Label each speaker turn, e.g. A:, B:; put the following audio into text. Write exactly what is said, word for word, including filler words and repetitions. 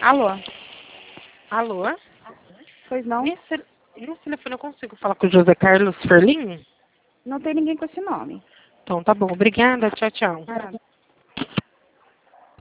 A: Alô?
B: Alô?
A: Pois não?
B: Nesse, nesse telefone eu consigo falar com o José Carlos Ferlin?
A: Não tem ninguém com esse nome.
B: Então tá bom, obrigada, tchau, tchau.
A: Ah.